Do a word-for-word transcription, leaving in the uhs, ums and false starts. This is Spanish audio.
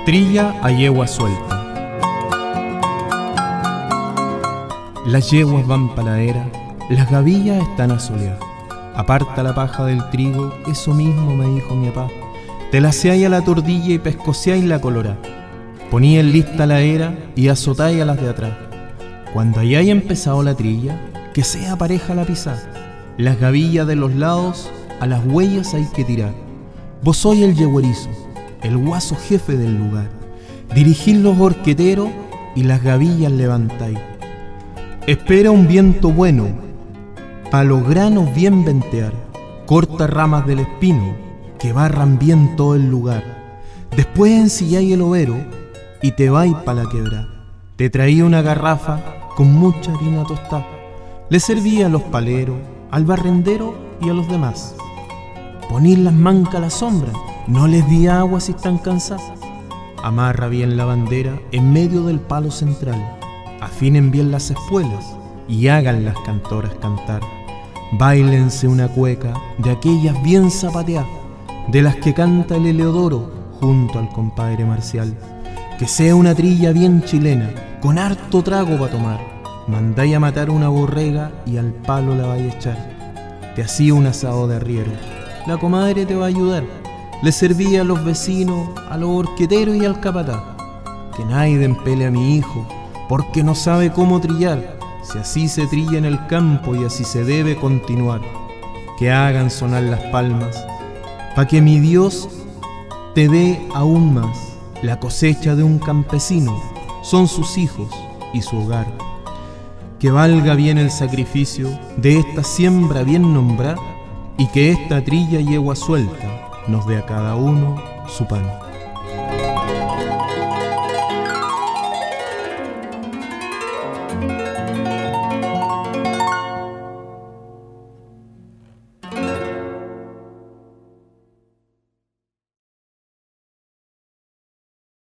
Trilla a yegua suelta. Las yeguas van pa' la era, las gavillas están a solear. Aparta la paja del trigo, eso mismo me dijo mi papá. Te la seáis a la tordilla y pescociáis la colorá. Poníais lista la era y azotáis a las de atrás. Cuando hayáis empezado la trilla, que sea pareja la pisada. Las gavillas de los lados, a las huellas hay que tirar. Vos sois el yeguerizo, el guaso jefe del lugar. Dirigís los horqueteros y las gavillas levantáis. Espera un viento bueno, pa' los granos bien ventear. Corta ramas del espino, que barran bien todo el lugar. Después ensilláis el overo y te vais pa' la quebra. Te traía una garrafa con mucha harina tostada. Le servía a los paleros, al barrendero y a los demás. Ponís las mancas a la sombra, no les di agua si están cansadas. Amarra bien la bandera en medio del palo central. Afinen bien las espuelas y hagan las cantoras cantar. Báilense una cueca de aquellas bien zapateadas, de las que canta el Eleodoro junto al compadre Marcial. Que sea una trilla bien chilena, con harto trago pa' tomar. Mandáis a matar una borrega y al palo la vais a echar. Te hacía un asado de arriero, la comadre te va a ayudar. Le servía a los vecinos, a los horqueteros y al capataz. Que nadie empele a mi hijo, porque no sabe cómo trillar. Si así se trilla en el campo y así se debe continuar. Que hagan sonar las palmas, pa' que mi Dios te dé aún más. La cosecha de un campesino son sus hijos y su hogar. Que valga bien el sacrificio de esta siembra bien nombrada, y que esta trilla yegua suelta nos dé a cada uno su pan.